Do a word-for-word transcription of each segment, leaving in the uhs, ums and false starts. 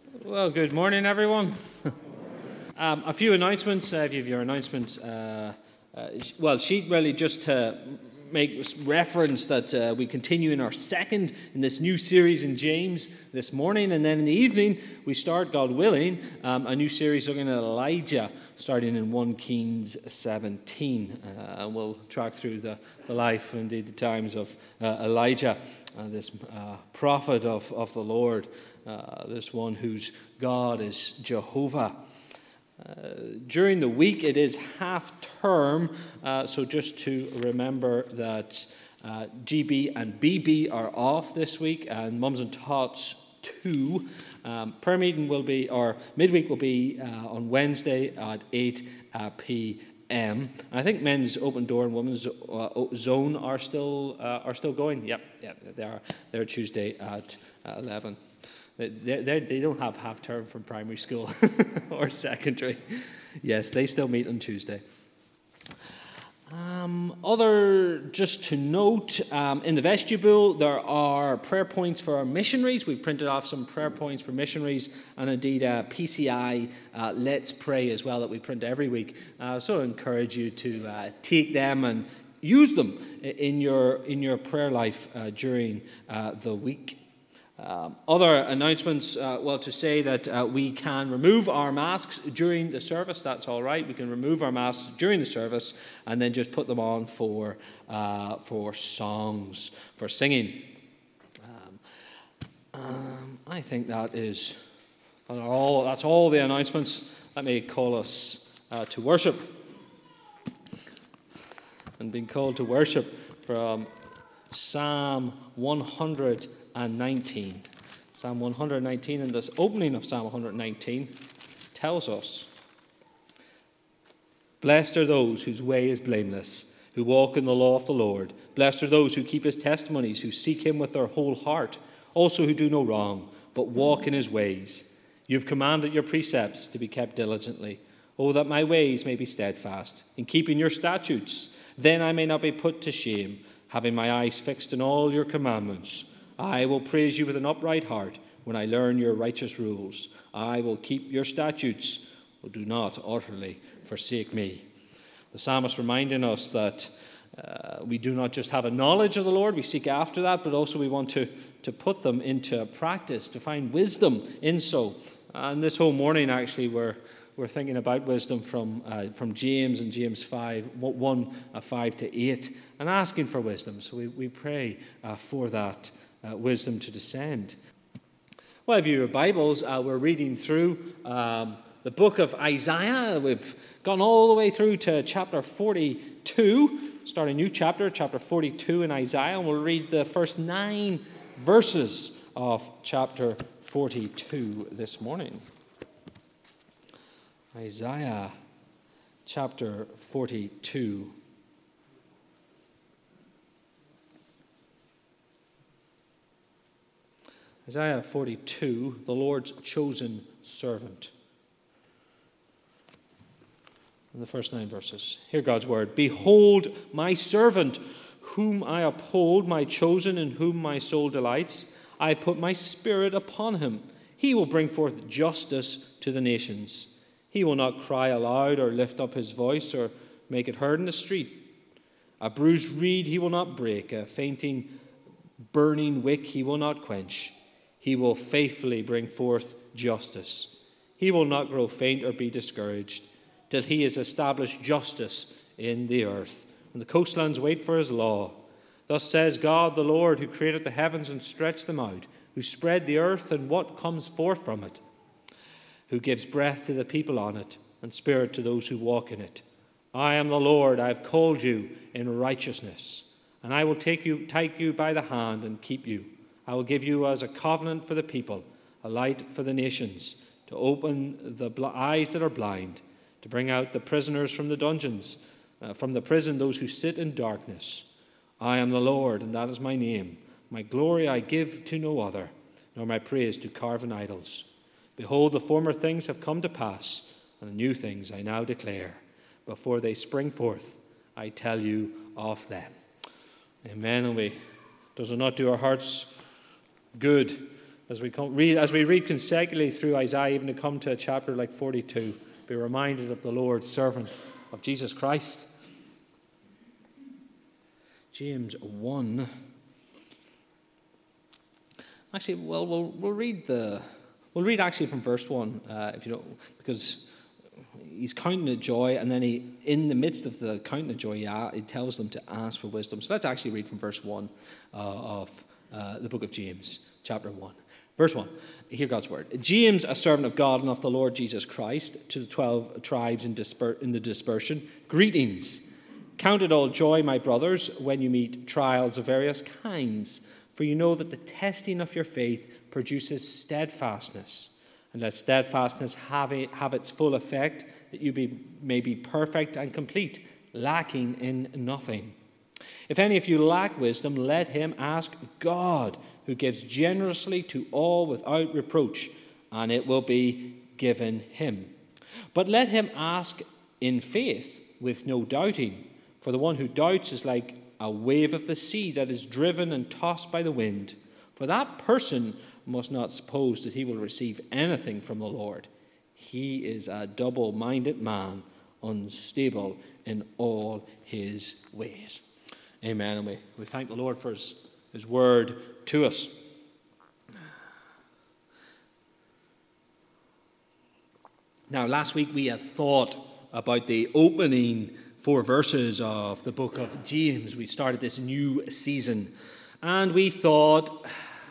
Well, good morning, everyone. um, a few announcements. Uh, if you have your announcements, uh, uh, well, sheet really just to make reference that uh, we continue in our second in this new series in James this morning, and then in the evening we start, God willing, um, a new series looking at Elijah, starting in First Kings seventeen. Uh, and we'll track through the, the life and indeed the times of uh, Elijah, uh, this uh, prophet of, of the Lord. Uh, this one whose God is Jehovah. Uh, during the week, it is half term, uh, so just to remember that uh, G B and B B are off this week, and Mums and Tots too. Um, prayer meeting will be, or midweek will be uh, on Wednesday at eight p.m. I think men's open door and women's uh, zone are still uh, are still going. Yep, yep, they are. They're Tuesday at uh, eleven. They they don't have half term from primary school or secondary. Yes, they still meet on Tuesday. Um, other, just to note, um, in the vestibule there are prayer points for our missionaries. We've printed off some prayer points for missionaries, and indeed uh, P C I uh, Let's Pray as well that we print every week. Uh, so I encourage you to uh, take them and use them in your in your prayer life uh, during uh, the week. Um, other announcements, uh, well, to say that uh, we can remove our masks during the service. That's all right. We can remove our masks during the service and then just put them on for uh, for songs, for singing. Um, um, I think that is all. That's all the announcements. Let me call us uh, to worship. And being called to worship from Psalm one hundred nineteen. Psalm one hundred nineteen, and this opening of Psalm one hundred nineteen tells us, "Blessed are those whose way is blameless, who walk in the law of the Lord. Blessed are those who keep his testimonies, who seek him with their whole heart, also who do no wrong, but walk in his ways. You have commanded your precepts to be kept diligently. Oh, that my ways may be steadfast, in keeping your statutes. Then I may not be put to shame, having my eyes fixed on all your commandments. I will praise you with an upright heart when I learn your righteous rules. I will keep your statutes, but do not utterly forsake me." The psalmist reminding us that uh, we do not just have a knowledge of the Lord, we seek after that, but also we want to, to put them into practice, to find wisdom in so. And this whole morning, actually, we're we're thinking about wisdom from uh, from James and James five, one, uh, five to eight, and asking for wisdom. So we, we pray uh, for that Uh, wisdom to descend. Well, if you have Bibles, uh, we're reading through um, the book of Isaiah. We've gone all the way through to chapter forty-two. Start a new chapter, chapter forty-two in Isaiah, and we'll read the first nine verses of chapter forty-two this morning. Isaiah chapter forty-two. Isaiah forty-two, the Lord's chosen servant. In the first nine verses, hear God's word. "Behold, my servant, whom I uphold, my chosen, in whom my soul delights. I put my spirit upon him. He will bring forth justice to the nations. He will not cry aloud or lift up his voice or make it heard in the street. A bruised reed he will not break, a fainting, burning wick he will not quench. He will faithfully bring forth justice. He will not grow faint or be discouraged till he has established justice in the earth. And the coastlands wait for his law. Thus says God the Lord, who created the heavens and stretched them out, who spread the earth and what comes forth from it, who gives breath to the people on it and spirit to those who walk in it. I am the Lord, I have called you in righteousness, and I will take you, take you by the hand and keep you. I will give you as a covenant for the people, a light for the nations, to open the bl- eyes that are blind, to bring out the prisoners from the dungeons, uh, from the prison those who sit in darkness. I am the Lord, and that is my name. My glory I give to no other, nor my praise to carven idols. Behold, the former things have come to pass, and the new things I now declare. Before they spring forth, I tell you of them." Amen. And we, does it not do our hearts good As we come, read, as we read consecutively through Isaiah, even to come to a chapter like forty-two, be reminded of the Lord's servant, of Jesus Christ. James one. Actually, well, we'll we'll read the we'll read actually from verse one, uh, if you don't, because he's counting the joy, and then he, in the midst of the counting the joy, yeah, he tells them to ask for wisdom. So let's actually read from verse one uh, of uh, the book of James, chapter one. Verse one, hear God's word. James, a servant of God and of the Lord Jesus Christ, to the twelve tribes in, disper- in the dispersion, greetings. Count it all joy, my brothers, when you meet trials of various kinds, for you know that the testing of your faith produces steadfastness. And let steadfastness have, a, have its full effect, that you be, may be perfect and complete, lacking in nothing. If any of you lack wisdom, let him ask God, who gives generously to all without reproach, and it will be given him. But let him ask in faith, with no doubting. For the one who doubts is like a wave of the sea that is driven and tossed by the wind. For that person must not suppose that he will receive anything from the Lord. He is a double-minded man, unstable in all his ways. Amen. And we, we thank the Lord for his, his word to us. Now, last week we had thought about the opening four verses of the book of James. We started this new season, and we thought,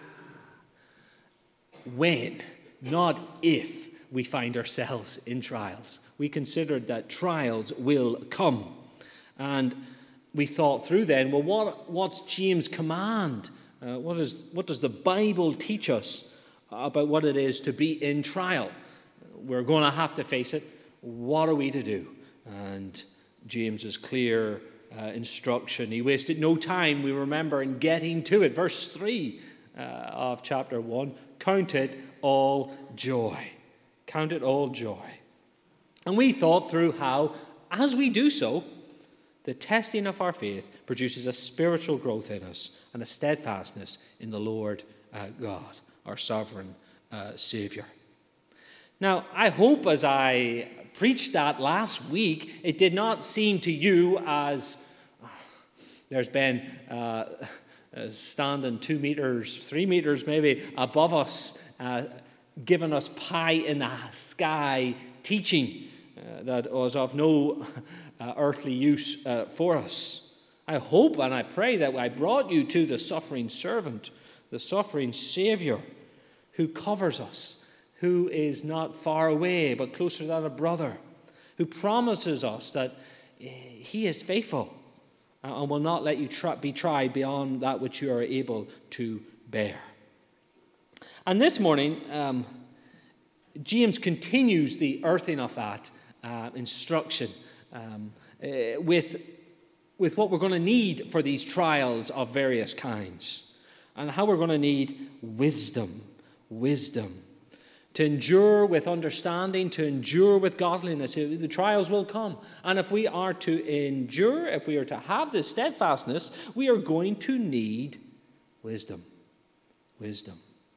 when, not if, we find ourselves in trials. We considered that trials will come. And we thought through then, well, what, what's James' command? Uh, what, is, what does the Bible teach us about what it is to be in trial? We're going to have to face it. What are we to do? And James's clear uh, instruction. He wasted no time, we remember, in getting to it. Verse three uh, of chapter one, count it all joy. Count it all joy. And we thought through how, as we do so, the testing of our faith produces a spiritual growth in us and a steadfastness in the Lord uh, God, our sovereign uh, Savior. Now, I hope as I preached that last week, it did not seem to you as uh, there's been uh, standing two meters, three meters maybe above us, uh, giving us pie in the sky teaching uh, that was of no uh, earthly use uh, for us. I hope and I pray that I brought you to the suffering servant, the suffering Savior, who covers us, who is not far away but closer than a brother, who promises us that he is faithful and will not let you try, be tried beyond that which you are able to bear. And this morning, um, James continues the earthing of that uh, instruction um, uh, with, with what we're going to need for these trials of various kinds, and how we're going to need wisdom, wisdom. To endure with understanding, to endure with godliness. The trials will come. And if we are to endure, if we are to have this steadfastness, we are going to need wisdom. Wisdom.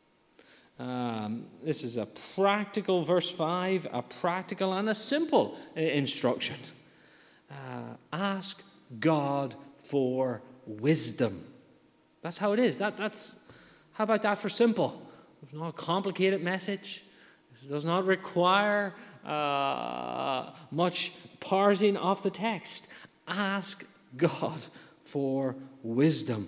Um, this is a practical, verse five, a practical and a simple instruction. Uh, ask God for wisdom. That's how it is. That, that's, how about that for simple? It's not a complicated message. It does not require uh, much parsing of the text. Ask God for wisdom.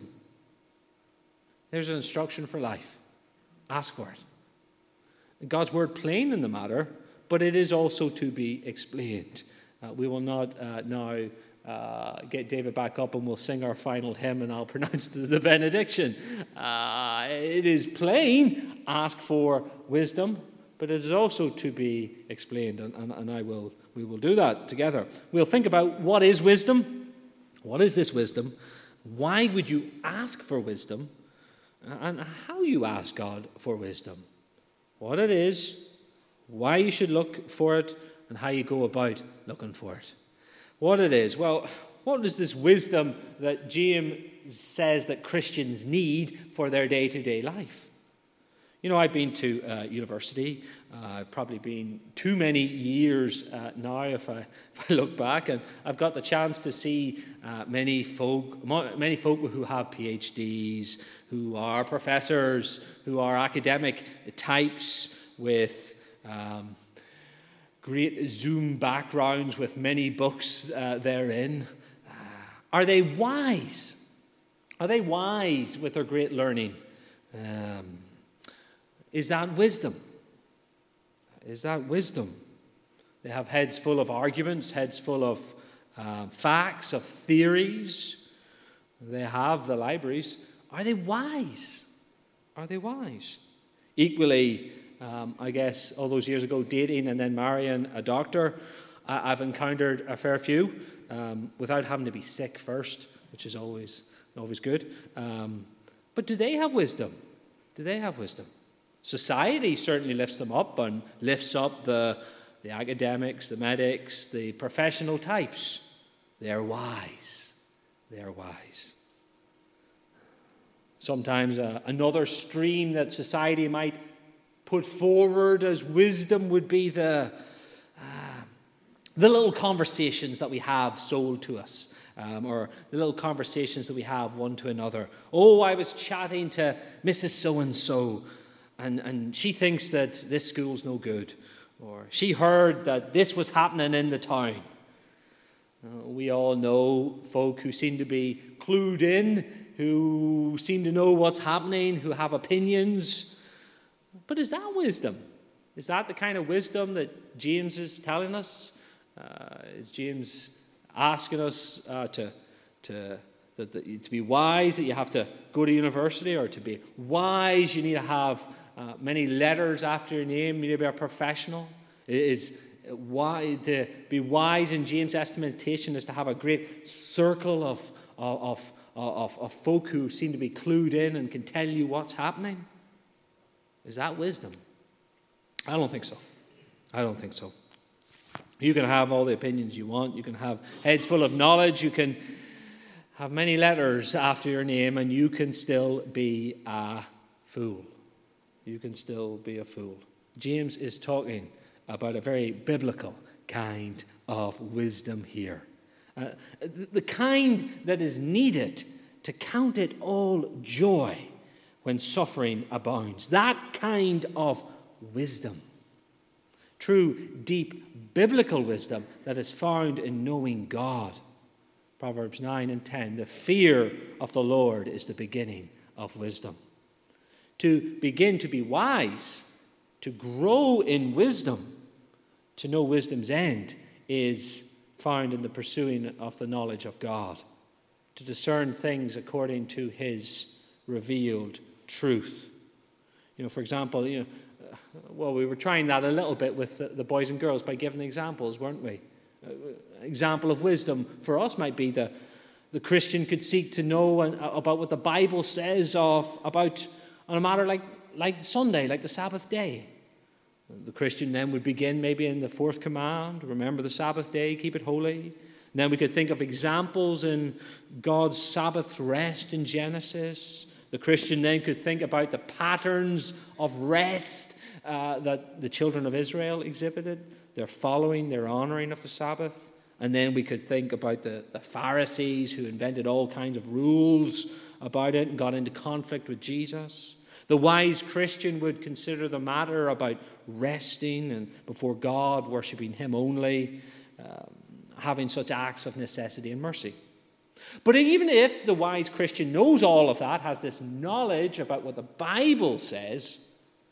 There's an instruction for life. Ask for it. God's word plain in the matter, but it is also to be explained. Uh, we will not uh, now uh, get David back up and we'll sing our final hymn and I'll pronounce the, the benediction. Uh, it is plain. Ask for wisdom, but it is also to be explained, and, and, and I will we will do that together. We'll think about what is wisdom. What is this wisdom? Why would you ask for wisdom? And how you ask God for wisdom. What it is, why you should look for it, and how you go about looking for it. What it is, well, what is this wisdom that James says that Christians need for their day-to-day life? You know, I've been to uh, university. Uh, I've probably been too many years uh, now if I, if I look back. And I've got the chance to see uh, many folk, many folk who have PhDs, who are professors, who are academic types with um, great Zoom backgrounds with many books uh, therein. Uh, are they wise? Are they wise with their great learning? Um, is that wisdom? Is that wisdom? They have heads full of arguments, heads full of uh, facts, of theories. They have the libraries. Are they wise? Are they wise? Equally, um, I guess, all those years ago, dating and then marrying a doctor, I- I've encountered a fair few um, without having to be sick first, which is always, always good. Um, but do they have wisdom? Do they have wisdom? Society certainly lifts them up and lifts up the, the academics, the medics, the professional types. They're wise. They're wise. Sometimes uh, another stream that society might put forward as wisdom would be the, uh, the little conversations that we have sold to us, um, or the little conversations that we have one to another. Oh, I was chatting to Missus So-and-so, and, and she thinks that this school's no good, or she heard that this was happening in the town. Uh, we all know folk who seem to be clued in, who seem to know what's happening, who have opinions. But is that wisdom? Is that the kind of wisdom that James is telling us? Uh, is James asking us uh, to, to, that, that, to be wise, that you have to go to university, or to be wise, you need to have uh, many letters after your name, you need to be a professional? Is why to be wise in James' estimation is to have a great circle of, of, of, of folk who seem to be clued in and can tell you what's happening? Is that wisdom? I don't think so. I don't think so. You can have all the opinions you want. You can have heads full of knowledge. You can have many letters after your name, and you can still be a fool. You can still be a fool. James is talking about a very biblical kind of wisdom here. Uh, the kind that is needed to count it all joy when suffering abounds. That kind of wisdom. True, deep, biblical wisdom that is found in knowing God. Proverbs nine and ten, the fear of the Lord is the beginning of wisdom. To begin to be wise, to grow in wisdom, to know wisdom's end, is found in the pursuing of the knowledge of God. To discern things according to his revealed truth. You know, for example, you know, uh, well, we were trying that a little bit with the, the boys and girls by giving examples, weren't we? Uh, example of wisdom for us might be the the Christian could seek to know an, about what the Bible says of about on a matter like like Sunday, like the Sabbath day. The Christian then would begin maybe in the fourth command, remember the Sabbath day, keep it holy. And then we could think of examples in God's Sabbath rest in Genesis. The Christian then could think about the patterns of rest uh, that the children of Israel exhibited. Their following, their honoring of the Sabbath. And then we could think about the, the Pharisees who invented all kinds of rules about it and got into conflict with Jesus. The wise Christian would consider the matter about resting and before God, worshipping him only, um, having such acts of necessity and mercy. But even if the wise Christian knows all of that, has this knowledge about what the Bible says,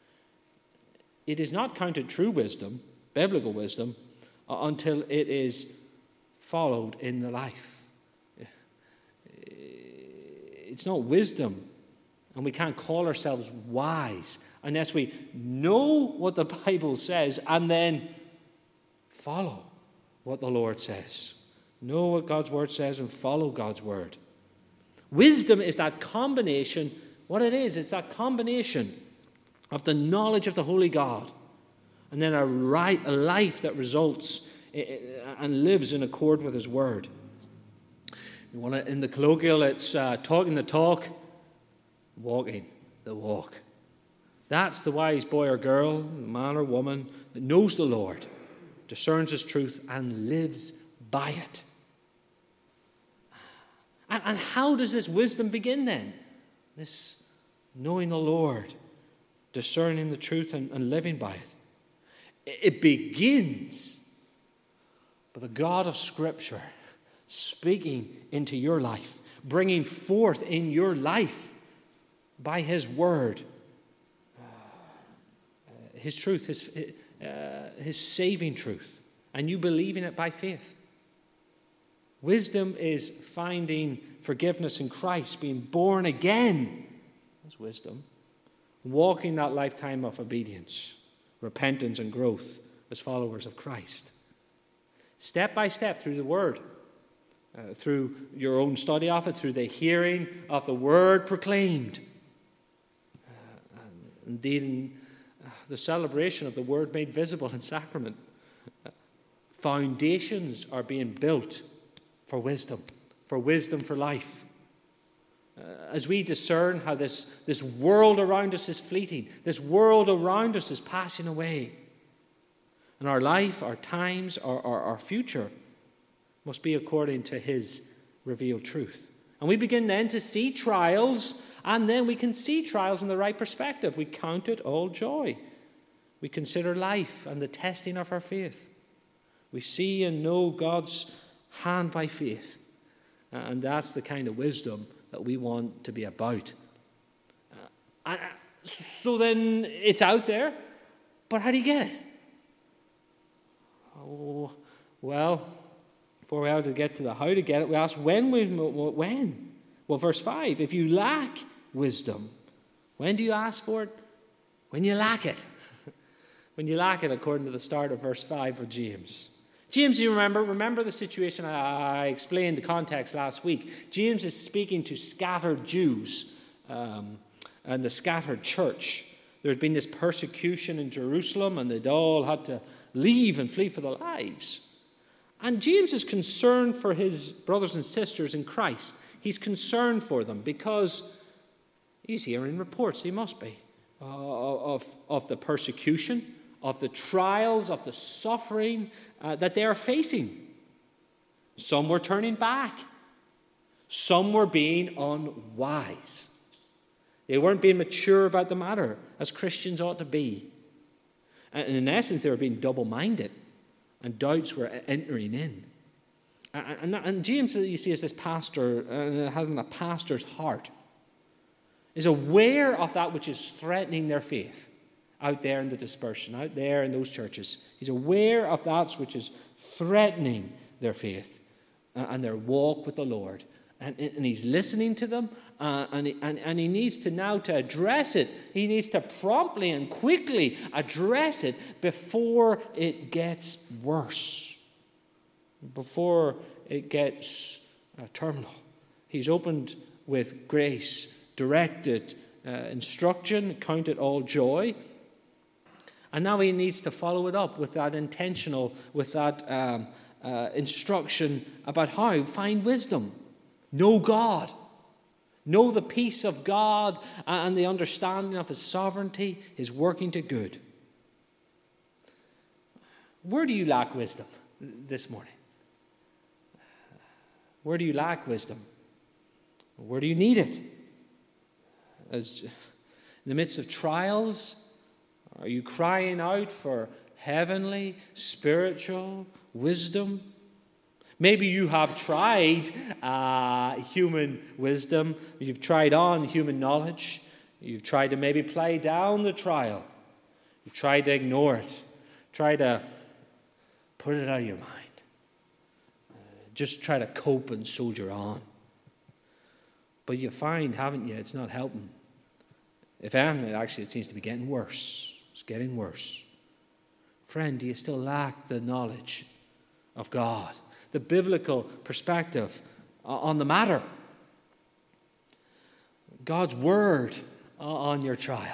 it is not counted true wisdom, biblical wisdom, uh, until it is followed in the life. It's not wisdom, and we can't call ourselves wise unless we know what the Bible says and then follow what the Lord says. Know what God's word says and follow God's word. Wisdom is that combination, what it is, it's that combination of the knowledge of the Holy God and then a, right, a life that results and lives in accord with his word. You want to, in the colloquial, it's uh, talking the talk, walking the walk. That's the wise boy or girl, man or woman, that knows the Lord, discerns his truth, and lives by it. And, and how does this wisdom begin then? This knowing the Lord, discerning the truth, and, and living by it. It begins with the God of Scripture speaking into your life, bringing forth in your life by his word, uh, his truth, his, uh, his saving truth, and you believing it by faith. Wisdom is finding forgiveness in Christ, being born again. That's wisdom. Walking that lifetime of obedience, repentance, and growth as followers of Christ. Step by step through the Word, uh, through your own study of it, through the hearing of the Word proclaimed. Uh, and indeed, in uh, the celebration of the Word made visible in sacrament. Uh, foundations are being built for wisdom, for wisdom for life. Uh, as we discern how this, this world around us is fleeting, this world around us is passing away, and our life, our times, our, our, our future must be according to his revealed truth. And we begin then to see trials, and then we can see trials in the right perspective. We count it all joy. We consider life and the testing of our faith. We see and know God's hand by faith. And that's the kind of wisdom that we want to be about. Uh, so then it's out there, but how do you get it? Oh, well, before we have to get to the how to get it, we ask when. We, when? Well, verse five, if you lack wisdom, when do you ask for it? When you lack it. When you lack it, according to the start of verse five of James. James, you remember, remember the situation I explained the context last week. James is speaking to scattered Jews um, and the scattered church. There's been this persecution in Jerusalem, and they'd all had to leave and flee for their lives. And James is concerned for his brothers and sisters in Christ. He's concerned for them because he's hearing reports, he must be, uh, of, of the persecution, of the trials, of the suffering uh, that they are facing. Some were turning back. Some were being unwise. They weren't being mature about the matter, as Christians ought to be. And in essence, they were being double-minded, and doubts were entering in. And, and, and James, you see, as this pastor, uh, having a pastor's heart, is aware of that which is threatening their faith out there in the dispersion, out there in those churches. He's aware of that which is threatening their faith uh, and their walk with the Lord. And, and he's listening to them, uh, and, he, and, and he needs to now to address it. He needs to promptly and quickly address it before it gets worse, before it gets uh, terminal. He's opened with grace, directed uh, instruction, count it all joy. And now he needs to follow it up with that intentional, with that um, uh, instruction about how. Find wisdom. Know God. Know the peace of God and the understanding of his sovereignty, his working to good. Where do you lack wisdom this morning? Where do you lack wisdom? Where do you need it? As in the midst of trials, are you crying out for heavenly, spiritual wisdom? Maybe you have tried uh, human wisdom. You've tried on human knowledge. You've tried to maybe play down the trial. You've tried to ignore it. Try to put it out of your mind. Uh, just try to cope and soldier on. But you find, haven't you, it's not helping. If anything, actually, it seems to be getting worse. It's getting worse. Friend, do you still lack the knowledge of God? The biblical perspective on the matter. God's word on your trial.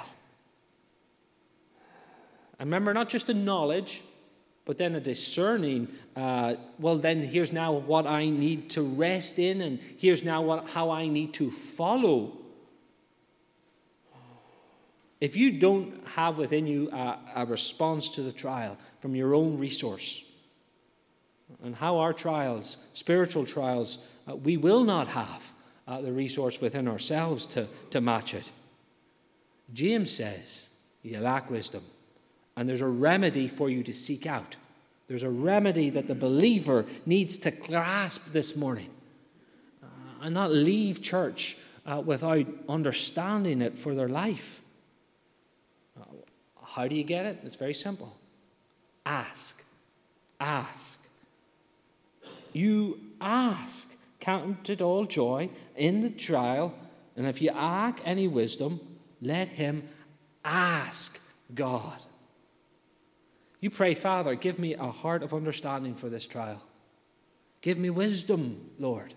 And remember, not just a knowledge, but then a discerning, uh, well, then here's now what I need to rest in, and here's now what, how I need to follow. If you don't have within you a, a response to the trial from your own resource, and how our trials, spiritual trials, uh, we will not have uh, the resource within ourselves to, to match it. James says, you lack wisdom, and there's a remedy for you to seek out. There's a remedy that the believer needs to grasp this morning uh, and not leave church uh, without understanding it for their life. Uh, how do you get it? It's very simple. Ask. Ask. You ask. Count it all joy in the trial, and if you lack any wisdom, let him ask God. You pray, Father, give me a heart of understanding for this trial. Give me wisdom, Lord.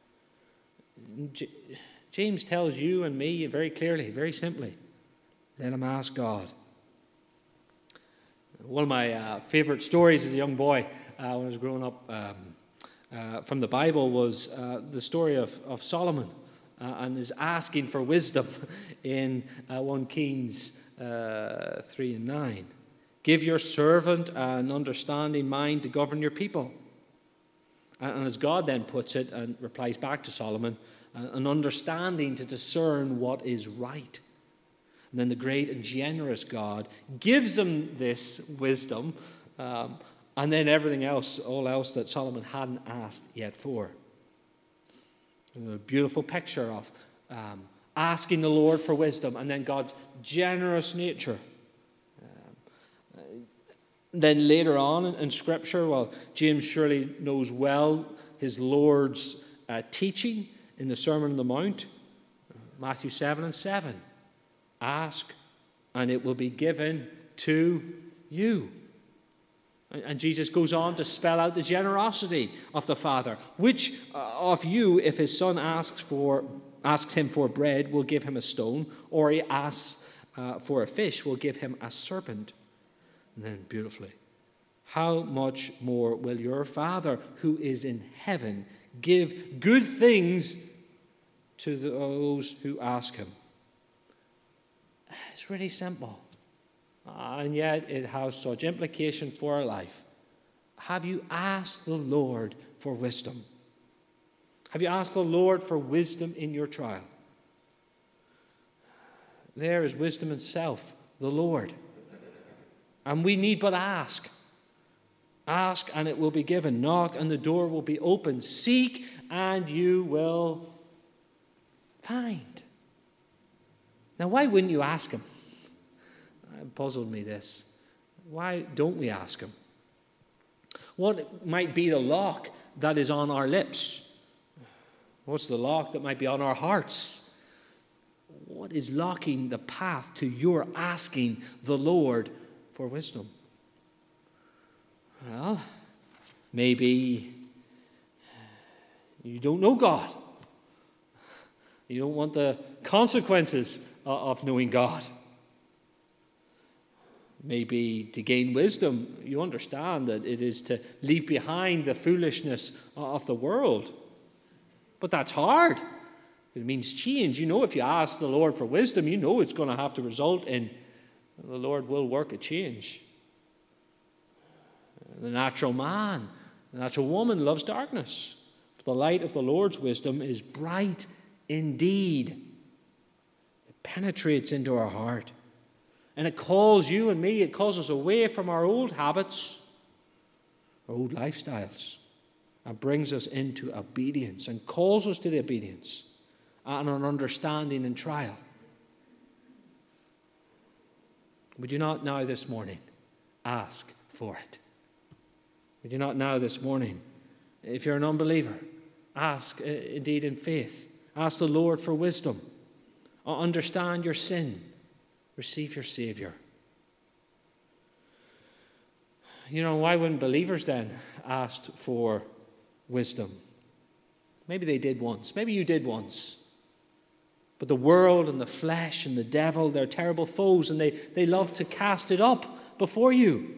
J- James tells you and me very clearly, very simply, let him ask God. One of my uh, favorite stories as a young boy uh, when I was growing up um, uh, from the Bible was uh, the story of, of Solomon uh, and his asking for wisdom in uh, First Kings uh, three and nine. Give your servant an understanding mind to govern your people. And as God then puts it and replies back to Solomon, an understanding to discern what is right. And then the great and generous God gives him this wisdom, um, and then everything else, all else that Solomon hadn't asked yet for. And a beautiful picture of um, asking the Lord for wisdom, and then God's generous nature. Then later on in, in Scripture, well, James surely knows well his Lord's uh, teaching in the Sermon on the Mount, Matthew seven and seven. Ask, and it will be given to you. And, and Jesus goes on to spell out the generosity of the Father. Which uh, of you, if his son asks for asks him for bread, will give him a stone, or he asks uh, for a fish, will give him a serpent? And then beautifully, how much more will your Father who is in heaven give good things to those who ask him? It's really simple. And yet it has such implication for our life. Have you asked the Lord for wisdom? Have you asked the Lord for wisdom in your trial? There is wisdom itself, the Lord. And we need but ask. Ask and it will be given. Knock and the door will be opened. Seek and you will find. Now, why wouldn't you ask him? It puzzled me this. Why don't we ask him? What might be the lock that is on our lips? What's the lock that might be on our hearts? What is locking the path to your asking the Lord for wisdom? Well, maybe you don't know God. You don't want the consequences of knowing God. Maybe to gain wisdom, you understand that it is to leave behind the foolishness of the world. But that's hard. It means change. You know, if you ask the Lord for wisdom, you know it's going to have to result in the Lord will work a change. The natural man, the natural woman loves darkness. But the light of the Lord's wisdom is bright indeed. It penetrates into our heart. And it calls you and me, it calls us away from our old habits, our old lifestyles, and brings us into obedience and calls us to the obedience and an understanding and trial. Would you not now this morning ask for it? Would you not now this morning, if you're an unbeliever, ask uh, indeed in faith, ask the Lord for wisdom, understand your sin, receive your Savior. You know, why wouldn't believers then ask for wisdom? Maybe they did once. Maybe you did once. But the world and the flesh and the devil, they're terrible foes, and they, they love to cast it up before you.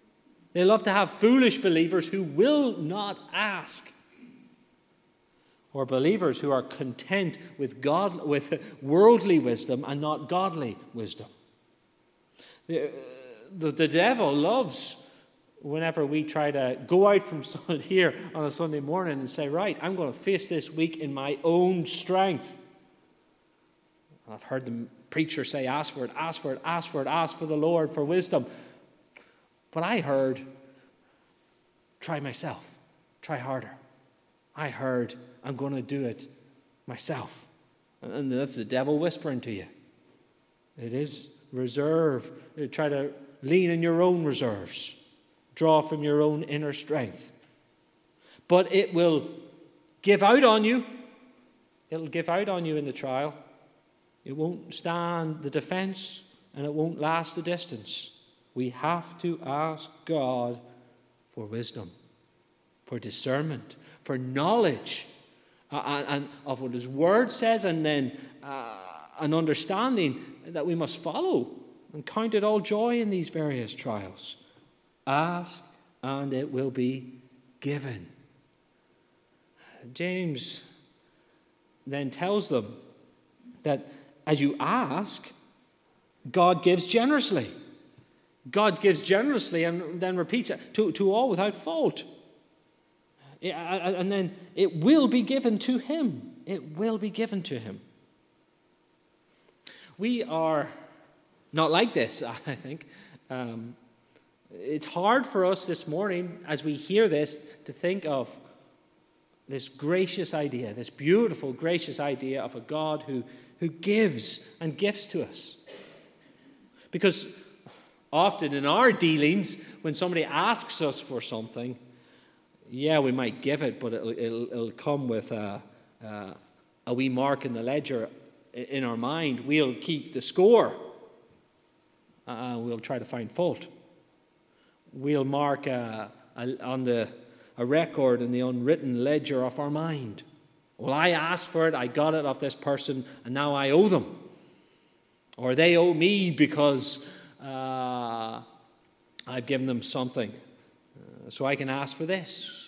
They love to have foolish believers who will not ask. or believers who are content with God, with worldly wisdom and not godly wisdom. The, the, the devil loves whenever we try to go out from here on a Sunday morning and say, right, I'm going to face this week in my own strength. I've heard the preacher say, ask for it, ask for it, ask for it, ask for the Lord for wisdom. But I heard, try myself, try harder. I heard, I'm going to do it myself. And that's the devil whispering to you. It is reserve. Try to lean on your own reserves. Draw from your own inner strength. But it will give out on you. It'll give out on you in the trial. It won't stand the defense, and it won't last the distance. We have to ask God for wisdom, for discernment, for knowledge uh, and, and of what His Word says, and then uh, an understanding that we must follow and count it all joy in these various trials. Ask, and it will be given. James then tells them that as you ask, God gives generously. God gives generously and then repeats it to, to all without fault. And then it will be given to him. It will be given to him. We are not like this, I think. Um, it's hard for us this morning, as we hear this, to think of this gracious idea, this beautiful, gracious idea of a God who, who gives and gifts to us. Because often in our dealings, when somebody asks us for something, yeah, we might give it, but it'll, it'll, it'll come with a, a, a wee mark in the ledger in our mind. We'll keep the score. Uh, we'll try to find fault. We'll mark a, a, on the a record in the unwritten ledger of our mind. Well, I asked for it, I got it off this person, and now I owe them. Or they owe me because uh, I've given them something. Uh, so I can ask for this.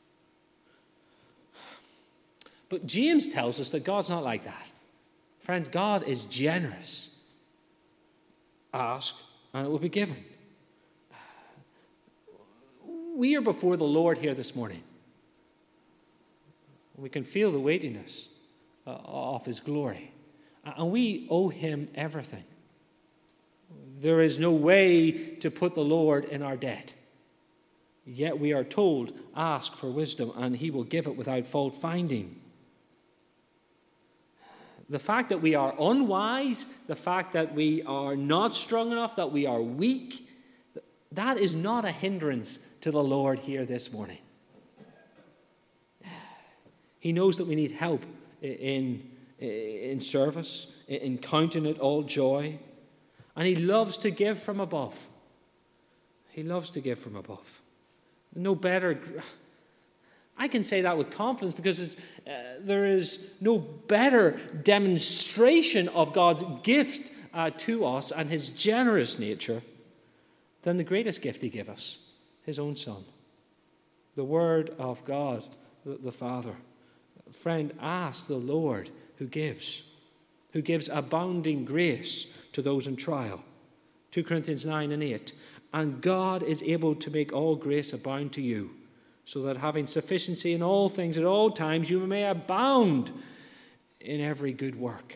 But James tells us that God's not like that. Friends, God is generous. Ask, and it will be given. We are before the Lord here this morning. We can feel the weightiness uh, of His glory. And we owe Him everything. There is no way to put the Lord in our debt. Yet we are told, ask for wisdom, and He will give it without fault finding. The fact that we are unwise, the fact that we are not strong enough, that we are weak, that is not a hindrance to the Lord here this morning. He knows that we need help in, in service, in counting it all joy. And He loves to give from above. He loves to give from above. No better... I can say that with confidence because it's, uh, there is no better demonstration of God's gift uh, to us and His generous nature than the greatest gift He gave us, His own Son. The Word of God, the, the Father. Friend, ask the Lord who gives, who gives abounding grace to those in trial. Second Corinthians nine and eight. And God is able to make all grace abound to you, so that having sufficiency in all things at all times, you may abound in every good work.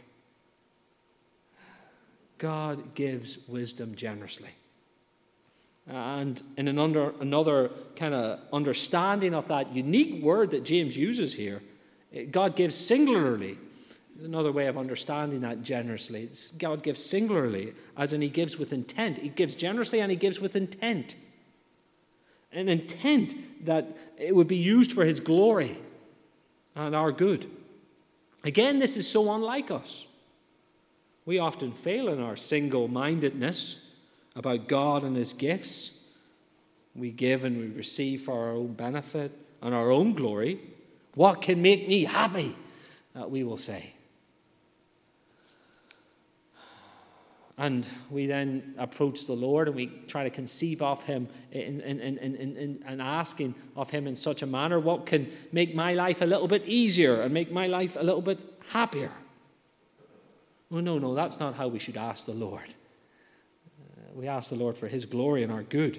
God gives wisdom generously. And in an under, another kind of understanding of that unique word that James uses here, God gives singularly. There's another way of understanding that generously. It's God gives singularly, as in He gives with intent. He gives generously and He gives with intent. An intent that it would be used for His glory and our good. Again, this is so unlike us. We often fail in our single-mindedness about God and His gifts. We give and we receive for our own benefit and our own glory. What can make me happy? Uh, we will say. And we then approach the Lord and we try to conceive of him in, in, in, in, in, and asking of him in such a manner, what can make my life a little bit easier and make my life a little bit happier? Well, no, no, that's not how we should ask the Lord. Uh, we ask the Lord for his glory and our good.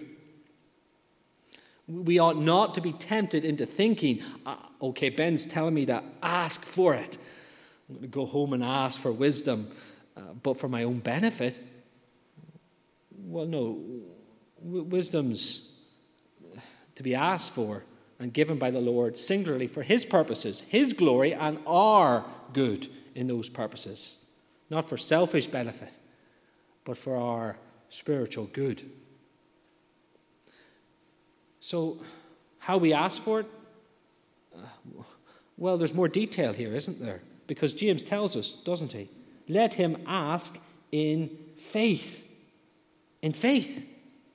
We ought not to be tempted into thinking, uh, okay, Ben's telling me to ask for it. I'm going to go home and ask for wisdom. Uh, but for my own benefit. Well, no. W- wisdom's to be asked for and given by the Lord singularly for his purposes, his glory, and our good in those purposes. Not for selfish benefit, but for our spiritual good. So, how we ask for it? Uh, well, there's more detail here, isn't there? Because James tells us, doesn't he? Let him ask in faith. In faith.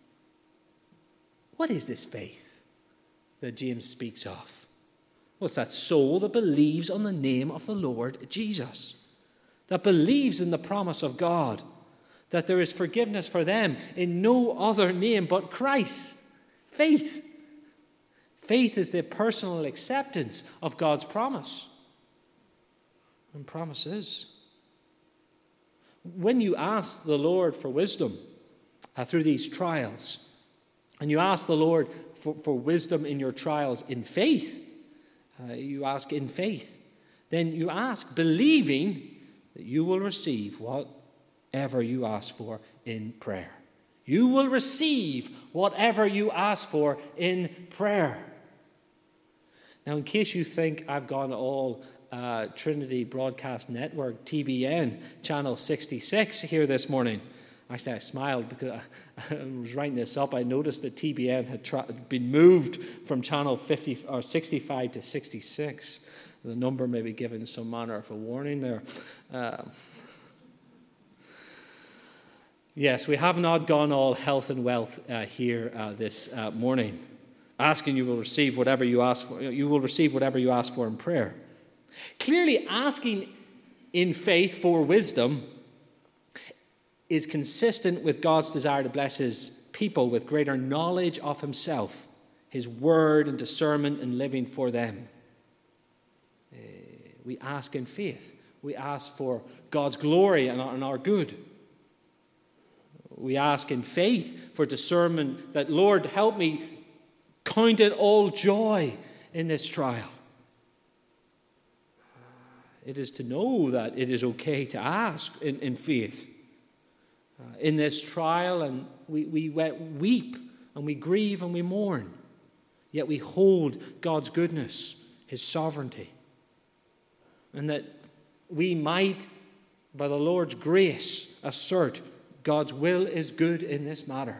What is this faith that James speaks of? Well, it's that soul that believes on the name of the Lord Jesus, that believes in the promise of God, that there is forgiveness for them in no other name but Christ. Faith. Faith is the personal acceptance of God's promise and promises. When you ask the Lord for wisdom uh, through these trials, and you ask the Lord for, for wisdom in your trials in faith, uh, you ask in faith, then you ask believing that you will receive whatever you ask for in prayer. You will receive whatever you ask for in prayer. Now, in case you think I've gone all Uh, Trinity Broadcast Network, T B N, channel sixty-six here this morning. Actually, I smiled because I, I was writing this up. I noticed that T B N had tra- been moved from channel fifty or sixty-five to sixty-six. The number may be given some manner of a warning there. Uh, yes, we have not gone all health and wealth uh, here uh, this uh, morning. Asking, you will receive whatever you ask for. You will receive whatever you ask for in prayer. Clearly, asking in faith for wisdom is consistent with God's desire to bless his people with greater knowledge of himself, his word and discernment and living for them. Uh, we ask in faith. We ask for God's glory and our, and our good. We ask in faith for discernment that, Lord, help me count it all joy in this trial. It is to know that it is okay to ask in, in faith. Uh, in this trial, and we, we weep and we grieve and we mourn. Yet we hold God's goodness, his sovereignty. And that we might, by the Lord's grace, assert God's will is good in this matter.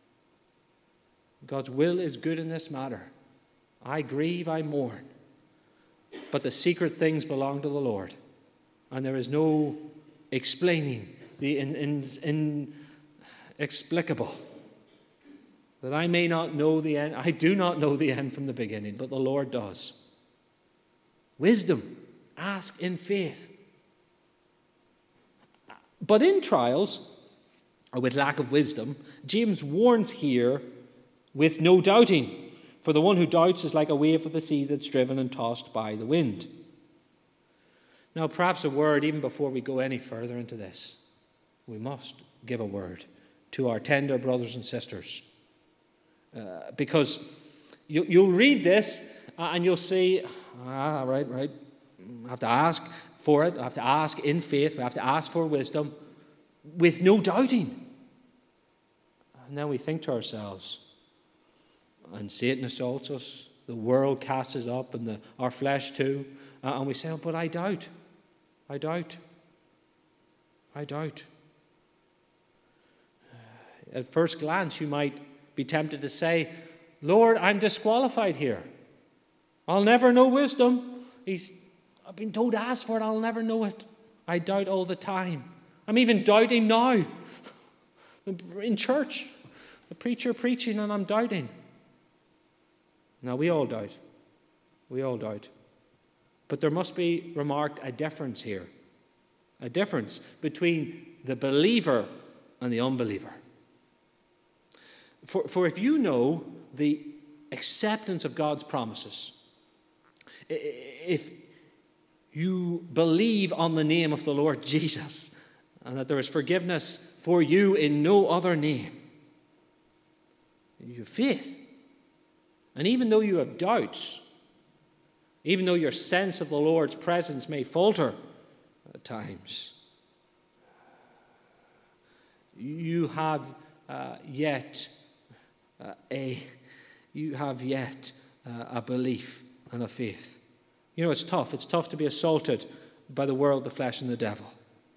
God's will is good in this matter. I grieve, I mourn. But the secret things belong to the Lord. And there is no explaining the in, in, inexplicable. That I may not know the end. I do not know the end from the beginning, but the Lord does. Wisdom. Ask in faith. But in trials, or with lack of wisdom, James warns here with no doubting. For the one who doubts is like a wave of the sea that's driven and tossed by the wind. Now, perhaps a word, even before we go any further into this. We must give a word to our tender brothers and sisters. Uh, because you, you'll read this uh, and you'll see, ah, right, right, I have to ask for it. I have to ask in faith. We have to ask for wisdom with no doubting. And then we think to ourselves, and Satan assaults us, the world casts us up, and the, our flesh too. Uh, and we say, oh, but I doubt. I doubt. I doubt. Uh, at first glance, you might be tempted to say, Lord, I'm disqualified here. I'll never know wisdom. He's, I've been told to ask for it, I'll never know it. I doubt all the time. I'm even doubting now. In church, the preacher preaching, and I'm doubting. Now, we all doubt. We all doubt. But there must be remarked a difference here. A difference between the believer and the unbeliever. For, for if you know the acceptance of God's promises, if you believe on the name of the Lord Jesus, and that there is forgiveness for you in no other name, you have faith. And even though you have doubts, even though your sense of the Lord's presence may falter at times, you have uh, yet uh, a you have yet uh, a belief and a faith. You know, it's tough. It's tough to be assaulted by the world, the flesh, and the devil.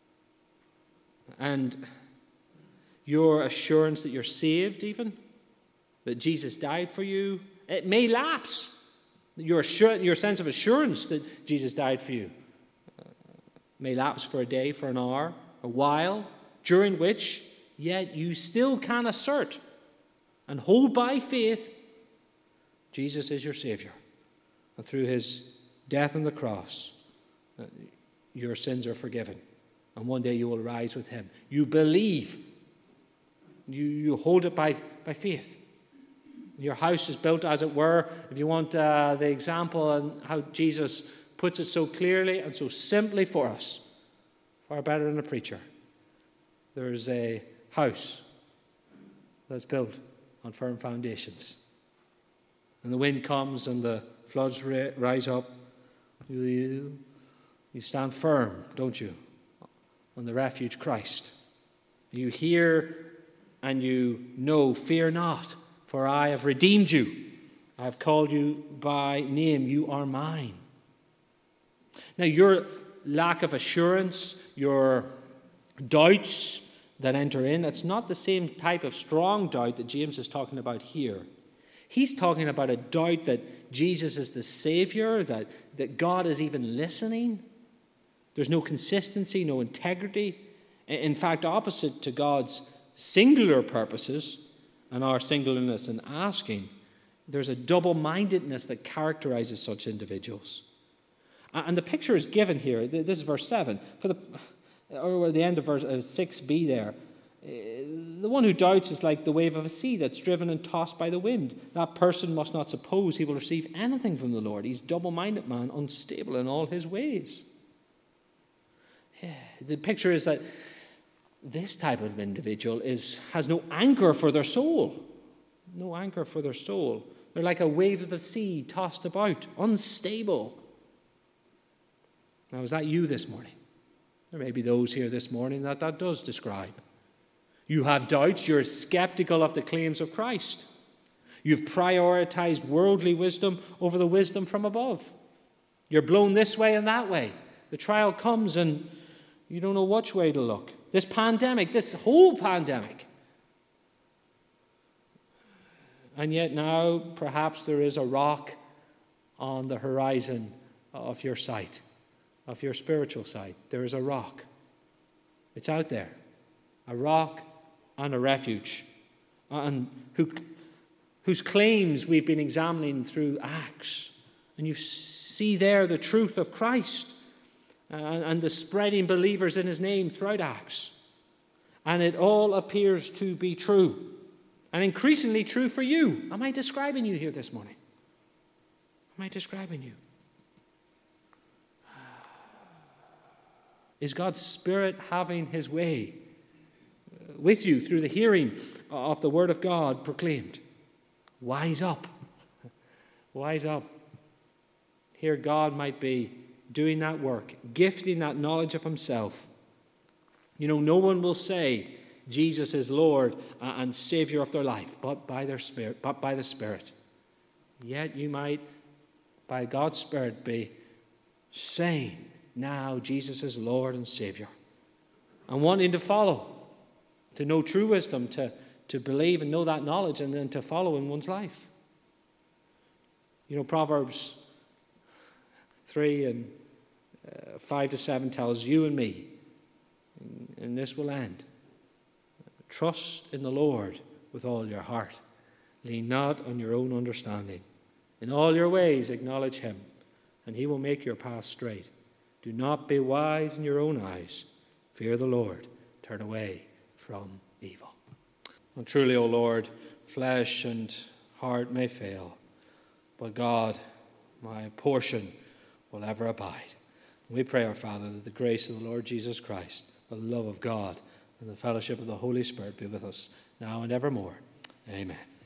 And your assurance that you're saved, even, that Jesus died for you, it may lapse. Your, assur- your sense of assurance that Jesus died for you uh, may lapse for a day, for an hour, a while, during which yet you still can assert and hold by faith Jesus is your Savior. And through his death on the cross, uh, your sins are forgiven. And one day you will rise with him. You believe. You, you hold it by, by faith. Your house is built, as it were, if you want uh, the example and how Jesus puts it so clearly and so simply for us, far better than a preacher. There's a house that's built on firm foundations. And the wind comes and the floods ra- rise up. You, you, you stand firm, don't you, on the refuge Christ. You hear and you know, fear not, for I have redeemed you. I have called you by name. You are mine. Now, your lack of assurance, your doubts that enter in, it's not the same type of strong doubt that James is talking about here. He's talking about a doubt that Jesus is the Savior, that, that God is even listening. There's no consistency, no integrity. In fact, opposite to God's singular purposes and our singleness in asking, there's a double-mindedness that characterizes such individuals. And the picture is given here. This is verse seven. For the, or the end of verse six b there. The one who doubts is like the wave of a sea that's driven and tossed by the wind. That person must not suppose he will receive anything from the Lord. He's a double-minded man, unstable in all his ways. Yeah, the picture is that this type of individual is has no anchor for their soul. No anchor for their soul. They're like a wave of the sea tossed about, unstable. Now, is that you this morning? There may be those here this morning that that does describe. You have doubts. You're skeptical of the claims of Christ. You've prioritized worldly wisdom over the wisdom from above. You're blown this way and that way. The trial comes and you don't know which way to look. This pandemic, this whole pandemic. And yet now, perhaps there is a rock on the horizon of your sight, of your spiritual sight. There is a rock. It's out there. A rock and a refuge. And who, whose claims we've been examining through Acts. And you see there the truth of Christ. And, and the spreading believers in his name throughout Acts. And it all appears to be true. And increasingly true for you. Am I describing you here this morning? Am I describing you? Is God's Spirit having his way with you through the hearing of the Word of God proclaimed? Wise up. Wise up. Here God might be doing that work, gifting that knowledge of himself. You know, no one will say Jesus is Lord and Savior of their life, but by their Spirit, but by the Spirit. Yet you might, by God's Spirit, be saying, now Jesus is Lord and Savior. And wanting to follow, to know true wisdom, to, to believe and know that knowledge, and then to follow in one's life. You know, Proverbs three and uh, five to seven tells you and me, and, and this will end. Trust in the Lord with all your heart. Lean not on your own understanding. In all your ways acknowledge him, and he will make your path straight. Do not be wise in your own eyes. Fear the Lord. Turn away from evil. And truly, O Lord, flesh and heart may fail, but God, my portion, will ever abide. We pray, our Father, that the grace of the Lord Jesus Christ, the love of God, and the fellowship of the Holy Spirit be with us now and evermore. Amen.